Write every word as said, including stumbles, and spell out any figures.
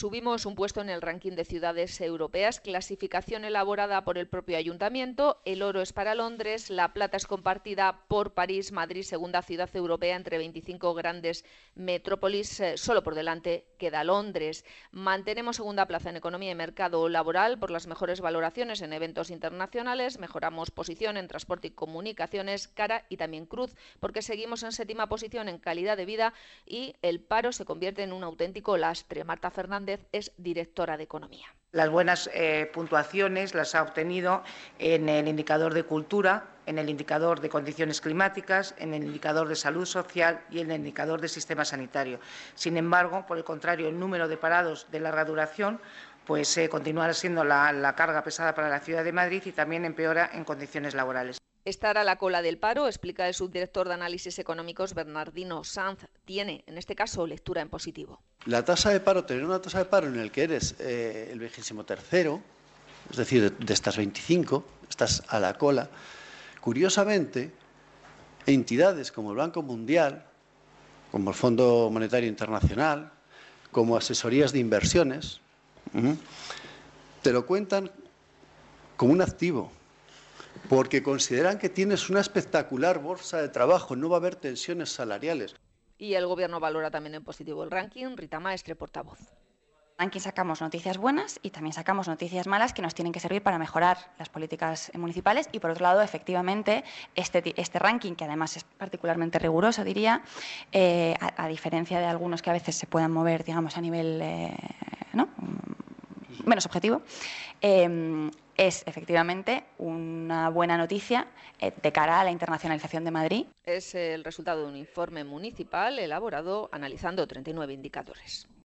Subimos un puesto en el ranking de ciudades europeas, clasificación elaborada por el propio ayuntamiento. El oro es para Londres, la plata es compartida por París, Madrid, segunda ciudad europea entre veinticinco grandes metrópolis. Eh, solo por delante queda Londres. Mantenemos segunda plaza en economía y mercado laboral por las mejores valoraciones en eventos internacionales. Mejoramos posición en transporte y comunicaciones, cara y también cruz, porque seguimos en séptima posición en calidad de vida y el paro se convierte en un auténtico lastre. Marta Fernández es directora de Economía. Las buenas eh, puntuaciones las ha obtenido en el indicador de cultura, en el indicador de condiciones climáticas, en el indicador de salud social y en el indicador de sistema sanitario. Sin embargo, por el contrario, el número de parados de larga duración pues eh, continuará siendo la, la carga pesada para la ciudad de Madrid y también empeora en condiciones laborales. Estar a la cola del paro, explica el subdirector de Análisis Económicos Bernardino Sanz, tiene, en este caso, lectura en positivo. La tasa de paro, tener una tasa de paro en el que eres eh, el vigésimo tercero, es decir, de, de estas veinticinco, estás a la cola, curiosamente, entidades como el Banco Mundial, como el Fondo Monetario Internacional, como asesorías de inversiones, uh-huh, te lo cuentan como un activo, porque consideran que tienes una espectacular bolsa de trabajo, no va a haber tensiones salariales. Y el Gobierno valora también en positivo el ranking. Rita Maestre, portavoz. Ranking sacamos noticias buenas y también sacamos noticias malas que nos tienen que servir para mejorar las políticas municipales y, por otro lado, efectivamente, este, este ranking, que además es particularmente riguroso, diría, eh, a, a diferencia de algunos que a veces se puedan mover, digamos, a nivel eh, ¿no? menos objetivo, eh, es efectivamente una buena noticia eh, de cara a la internacionalización de Madrid. Es el resultado de un informe municipal elaborado analizando treinta y nueve indicadores.